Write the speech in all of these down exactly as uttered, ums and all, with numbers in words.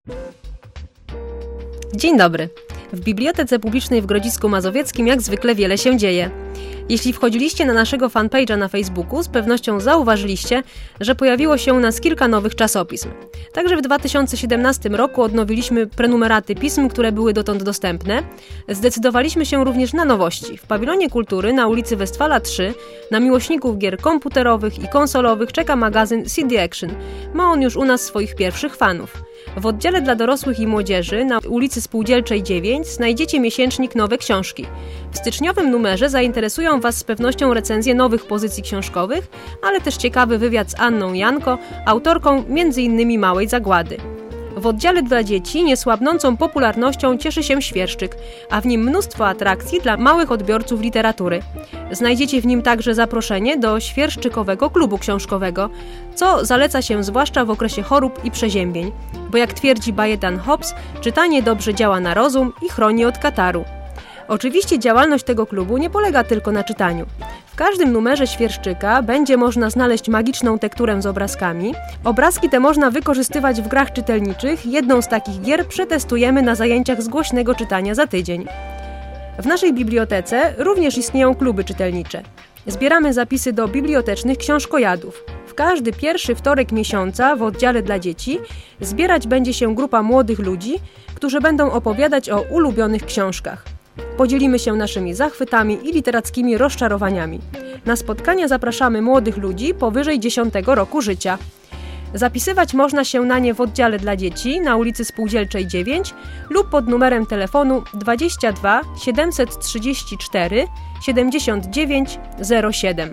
Dzień dobry. W Bibliotece Publicznej w Grodzisku Mazowieckim jak zwykle wiele się dzieje. Jeśli wchodziliście na naszego fanpage'a na Facebooku, z pewnością zauważyliście, że pojawiło się u nas kilka nowych czasopism. Także w dwa tysiące siedemnastym roku odnowiliśmy prenumeraty pism, które były dotąd dostępne. Zdecydowaliśmy się również na nowości. W Pawilonie Kultury na ulicy Westfala trzy na miłośników gier komputerowych i konsolowych czeka magazyn C D Action. Ma on już u nas swoich pierwszych fanów. W oddziale dla dorosłych i młodzieży na ulicy Spółdzielczej dziewięć znajdziecie miesięcznik Nowe Książki. W styczniowym numerze zainteresują Was z pewnością recenzje nowych pozycji książkowych, ale też ciekawy wywiad z Anną Janko, autorką między innymi Małej Zagłady. W oddziale dla dzieci niesłabnącą popularnością cieszy się Świerszczyk, a w nim mnóstwo atrakcji dla małych odbiorców literatury. Znajdziecie w nim także zaproszenie do Świerszczykowego Klubu Książkowego, co zaleca się zwłaszcza w okresie chorób i przeziębień, bo jak twierdzi Bajetan Hobbes, czytanie dobrze działa na rozum i chroni od kataru. Oczywiście działalność tego klubu nie polega tylko na czytaniu. W każdym numerze Świerszczyka będzie można znaleźć magiczną tekturę z obrazkami. Obrazki te można wykorzystywać w grach czytelniczych. Jedną z takich gier przetestujemy na zajęciach z głośnego czytania za tydzień. W naszej bibliotece również istnieją kluby czytelnicze. Zbieramy zapisy do bibliotecznych książkojadów. W każdy pierwszy wtorek miesiąca w oddziale dla dzieci zbierać będzie się grupa młodych ludzi, którzy będą opowiadać o ulubionych książkach. Podzielimy się naszymi zachwytami i literackimi rozczarowaniami. Na spotkania zapraszamy młodych ludzi powyżej dziesiątego roku życia. Zapisywać można się na nie w oddziale dla dzieci na ulicy Spółdzielczej dziewięć lub pod numerem telefonu dwadzieścia dwa siedemset trzydzieści cztery siedemdziesiąt dziewięć zero siedem.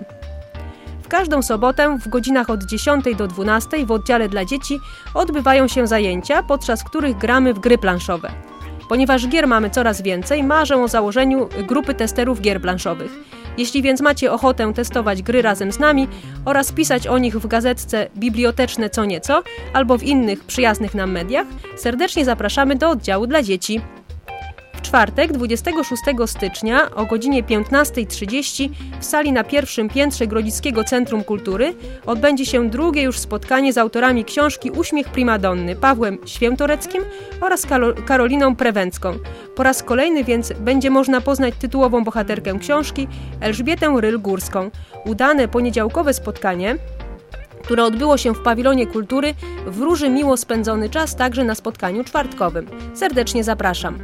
W każdą sobotę w godzinach od dziesiątej do dwunastej w oddziale dla dzieci odbywają się zajęcia, podczas których gramy w gry planszowe. Ponieważ gier mamy coraz więcej, marzę o założeniu grupy testerów gier planszowych. Jeśli więc macie ochotę testować gry razem z nami oraz pisać o nich w gazetce Biblioteczne co nieco albo w innych przyjaznych nam mediach, serdecznie zapraszamy do oddziału dla dzieci. W czwartek, dwudziestego szóstego stycznia o godzinie piętnasta trzydzieści w sali na pierwszym piętrze Grodziskiego Centrum Kultury odbędzie się drugie już spotkanie z autorami książki Uśmiech Primadonny Pawłem Świętoreckim oraz Karoliną Prewęcką. Po raz kolejny więc będzie można poznać tytułową bohaterkę książki Elżbietę Ryl-Górską. Udane poniedziałkowe spotkanie, które odbyło się w Pawilonie Kultury, wróży miło spędzony czas także na spotkaniu czwartkowym. Serdecznie zapraszam.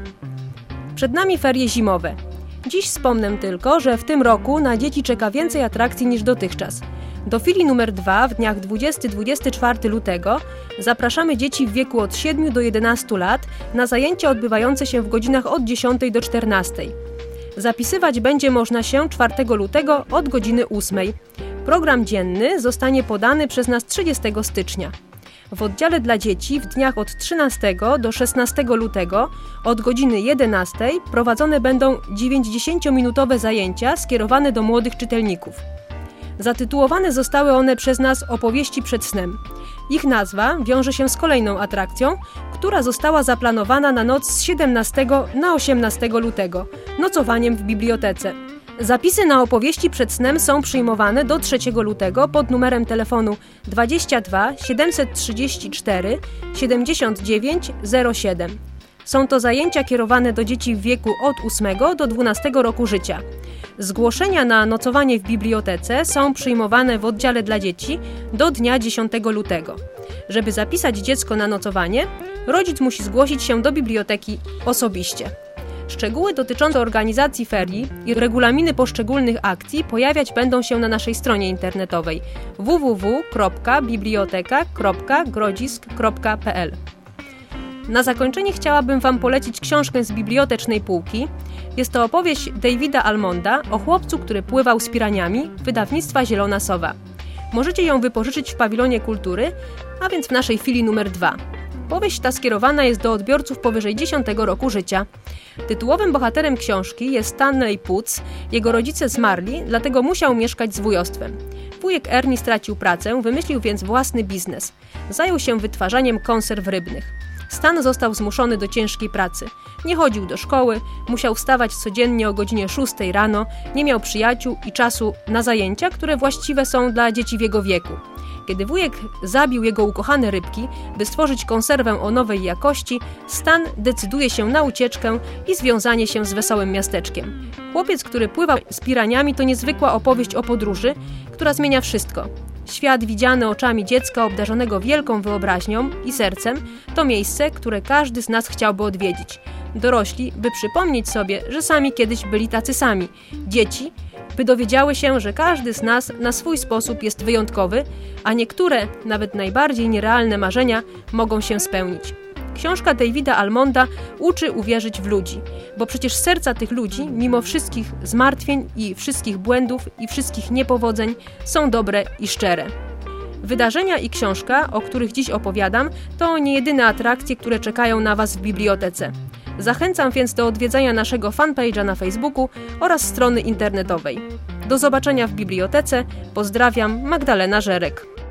Przed nami ferie zimowe. Dziś wspomnę tylko, że w tym roku na dzieci czeka więcej atrakcji niż dotychczas. Do filii numer dwa w dniach dwudziestego do dwudziestego czwartego lutego zapraszamy dzieci w wieku od siedmiu do jedenastu lat na zajęcia odbywające się w godzinach od dziesiątej do czternastej. Zapisywać będzie można się czwartego lutego od godziny ósmej. Program dzienny zostanie podany przez nas trzydziestego stycznia. W oddziale dla dzieci w dniach od trzynastego do szesnastego lutego od godziny jedenastej prowadzone będą dziewięćdziesięciominutowe zajęcia skierowane do młodych czytelników. Zatytułowane zostały one przez nas Opowieści przed snem. Ich nazwa wiąże się z kolejną atrakcją, która została zaplanowana na noc z siedemnastego na osiemnastego lutego, nocowaniem w bibliotece. Zapisy na opowieści przed snem są przyjmowane do trzeciego lutego pod numerem telefonu dwadzieścia dwa siedemset trzydzieści cztery siedemdziesiąt dziewięć zero siedem. Są to zajęcia kierowane do dzieci w wieku od ósmego do dwunastego roku życia. Zgłoszenia na nocowanie w bibliotece są przyjmowane w oddziale dla dzieci do dnia dziesiątego lutego. Żeby zapisać dziecko na nocowanie, rodzic musi zgłosić się do biblioteki osobiście. Szczegóły dotyczące organizacji ferii i regulaminy poszczególnych akcji pojawiać będą się na naszej stronie internetowej w w w kropka biblioteka kropka grodzisk kropka p l. Na zakończenie chciałabym Wam polecić książkę z bibliotecznej półki. Jest to opowieść Davida Almonda o chłopcu, który pływał z piraniami, wydawnictwa Zielona Sowa. Możecie ją wypożyczyć w Pawilonie Kultury, a więc w naszej filii numer dwa. Powieść ta skierowana jest do odbiorców powyżej dziesiątego roku życia. Tytułowym bohaterem książki jest Stanley Putz. Jego rodzice zmarli, dlatego musiał mieszkać z wujostwem. Wujek Ernie stracił pracę, wymyślił więc własny biznes. Zajął się wytwarzaniem konserw rybnych. Stan został zmuszony do ciężkiej pracy. Nie chodził do szkoły, musiał wstawać codziennie o godzinie szóstej rano, nie miał przyjaciół i czasu na zajęcia, które właściwe są dla dzieci w jego wieku. Kiedy wujek zabił jego ukochane rybki, by stworzyć konserwę o nowej jakości, Stan decyduje się na ucieczkę i związanie się z wesołym miasteczkiem. Chłopiec, który pływa z piraniami, to niezwykła opowieść o podróży, która zmienia wszystko. Świat widziany oczami dziecka obdarzonego wielką wyobraźnią i sercem to miejsce, które każdy z nas chciałby odwiedzić. Dorośli, by przypomnieć sobie, że sami kiedyś byli tacy sami. Dzieci, by dowiedziały się, że każdy z nas na swój sposób jest wyjątkowy, a niektóre, nawet najbardziej nierealne marzenia mogą się spełnić. Książka Davida Almonda uczy uwierzyć w ludzi, bo przecież serca tych ludzi, mimo wszystkich zmartwień i wszystkich błędów i wszystkich niepowodzeń, są dobre i szczere. Wydarzenia i książka, o których dziś opowiadam, to nie jedyne atrakcje, które czekają na Was w bibliotece. Zachęcam więc do odwiedzania naszego fanpage'a na Facebooku oraz strony internetowej. Do zobaczenia w bibliotece. Pozdrawiam, Magdalena Żerek.